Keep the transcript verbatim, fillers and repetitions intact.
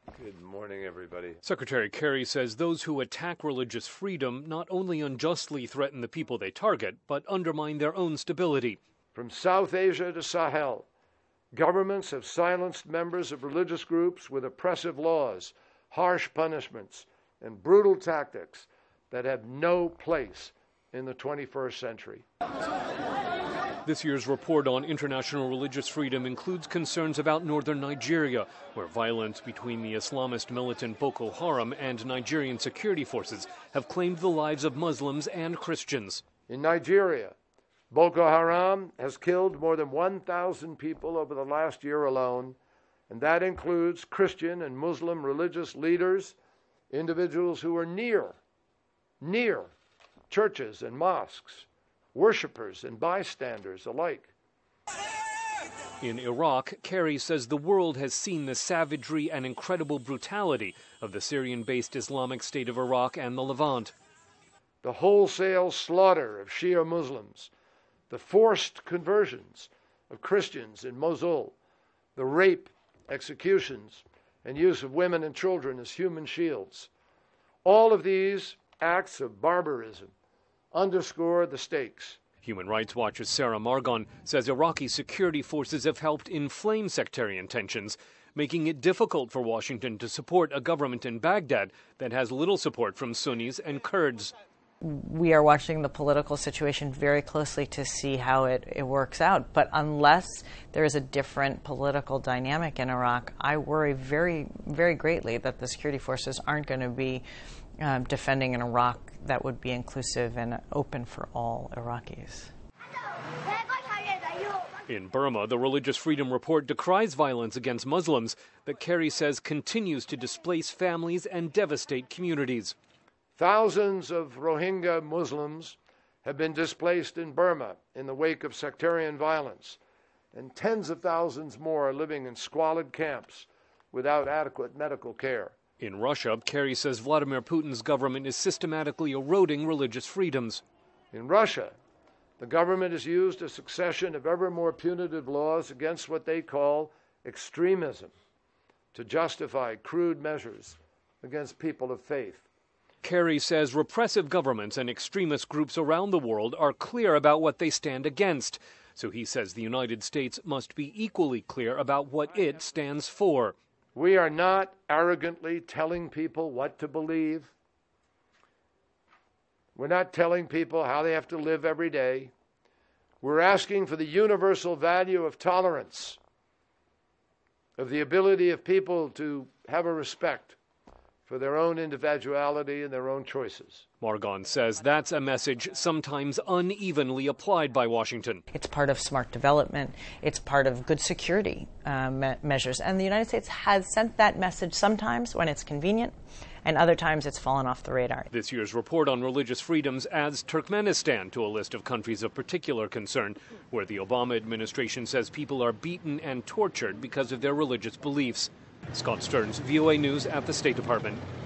Good morning, everybody. Secretary Kerry says those who attack religious freedom not only unjustly threaten the people they target, but undermine their own stability. From South Asia to Sahel, governments have silenced members of religious groups with oppressive laws, harsh punishments, and brutal tactics that have no place in the twenty-first century. This year's report on international religious freedom includes concerns about northern Nigeria, where violence between the Islamist militant Boko Haram and Nigerian security forces have claimed the lives of Muslims and Christians. In Nigeria, Boko Haram has killed more than one thousand people over the last year alone, and that includes Christian and Muslim religious leaders, individuals who are near, near churches and mosques, worshippers and bystanders alike. In Iraq, Kerry says the world has seen the savagery and incredible brutality of the Syrian-based Islamic State of Iraq and the Levant. The wholesale slaughter of Shia Muslims, the forced conversions of Christians in Mosul, the rape, executions, and use of women and children as human shields. All of these acts of barbarism underscore the stakes. Human Rights Watch's Sarah Margon says Iraqi security forces have helped inflame sectarian tensions, making it difficult for Washington to support a government in Baghdad that has little support from Sunnis and Kurds. We are watching the political situation very closely to see how it, it works out. But unless there is a different political dynamic in Iraq, I worry very, very greatly that the security forces aren't going to be um, defending an Iraq that would be inclusive and open for all Iraqis. In Burma, the Religious Freedom Report decries violence against Muslims that Kerry says continues to displace families and devastate communities. Thousands of Rohingya Muslims have been displaced in Burma in the wake of sectarian violence, and tens of thousands more are living in squalid camps without adequate medical care. In Russia, Kerry says Vladimir Putin's government is systematically eroding religious freedoms. In Russia, the government has used a succession of ever more punitive laws against what they call extremism to justify crude measures against people of faith. Kerry says repressive governments and extremist groups around the world are clear about what they stand against. So he says the United States must be equally clear about what it stands for. We are not arrogantly telling people what to believe. We're not telling people how they have to live every day. We're asking for the universal value of tolerance, of the ability of people to have a respect for their own individuality and their own choices. Margon says that's a message sometimes unevenly applied by Washington. It's part of smart development. It's part of good security uh, me- measures. And the United States has sent that message sometimes when it's convenient, and other times it's fallen off the radar. This year's report on religious freedoms adds Turkmenistan to a list of countries of particular concern, where the Obama administration says people are beaten and tortured because of their religious beliefs. Scott Stearns, V O A News at the State Department.